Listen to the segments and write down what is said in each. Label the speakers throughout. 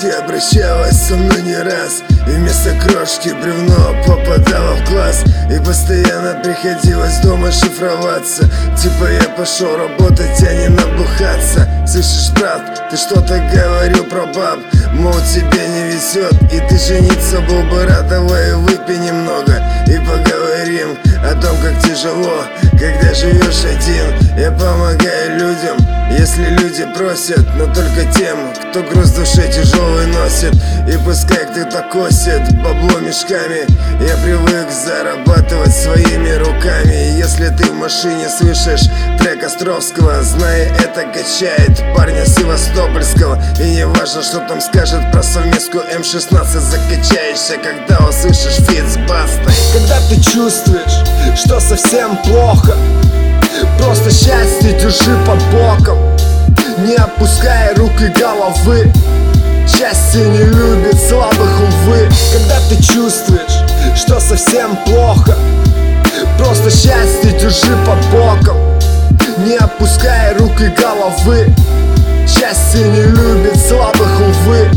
Speaker 1: Ты обращалась со мной не раз, и вместо крошки бревно попадало в глаз. И постоянно приходилось дома шифроваться. Типа я пошел работать, а не набухаться. Слышишь, брат, ты что-то говорил про баб, мол, тебе не везет, и ты жениться был бы рад. Давай выпей немного и поговорим о том, как тяжело, когда живешь один. Я помогаю людям, если люди просят, но только тем, кто груз в душе тяжелый носит. И пускай кто-то косит бабло мешками, я привык зарабатывать своими руками. И если ты в машине слышишь трек Островского, знай, это качает парня Севастопольского. И не важно, что там скажет про совместку М16, закачаешься, когда услышишь фит с Бастой.
Speaker 2: Когда ты чувствуешь, что совсем плохо, просто счастье держи под боком, не опускай рук и головы. Счастье не любит слабых, увы. Когда ты чувствуешь, что совсем плохо, просто счастье держи под боком, не опускай рук и головы. Счастье не любит слабых, увы.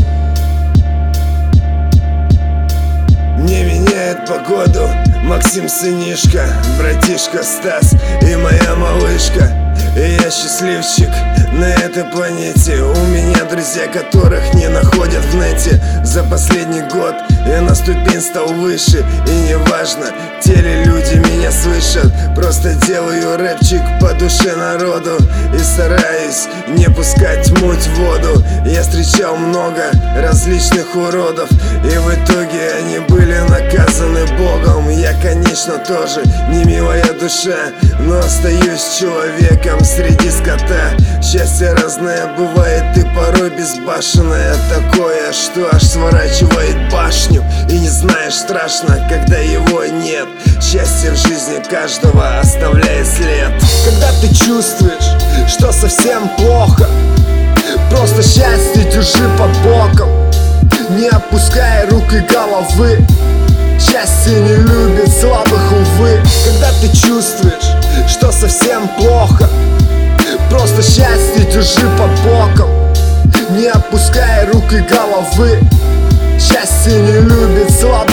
Speaker 1: Не меняет погоду Максим сынишка, братишка Стас и моя малышка. И я счастливчик на этой планете. У меня друзья, которых не находят в нете. За последний год я на ступень стал выше. И неважно, те ли люди меня слышат, просто делаю рэпчик по душе народу. И стараюсь не пускать муть в воду. Я встречал много различных уродов, и в итоге они были наказаны Богом. Я, конечно, тоже не милая душа, но остаюсь человеком среди скота. Счастье разное бывает и порой безбашенное, такое, что аж сворачивает башню. И не знаешь, страшно, когда его нет. Счастье в жизни каждого оставляет след.
Speaker 2: Когда ты чувствуешь, что совсем плохо, просто счастье держи под боком, не опускай рук и головы. Счастье не любит слабых, увы. Когда ты чувствуешь, что совсем плохо, просто счастье держи под боком, не опускай рук и головы. Счастье не любит слабых.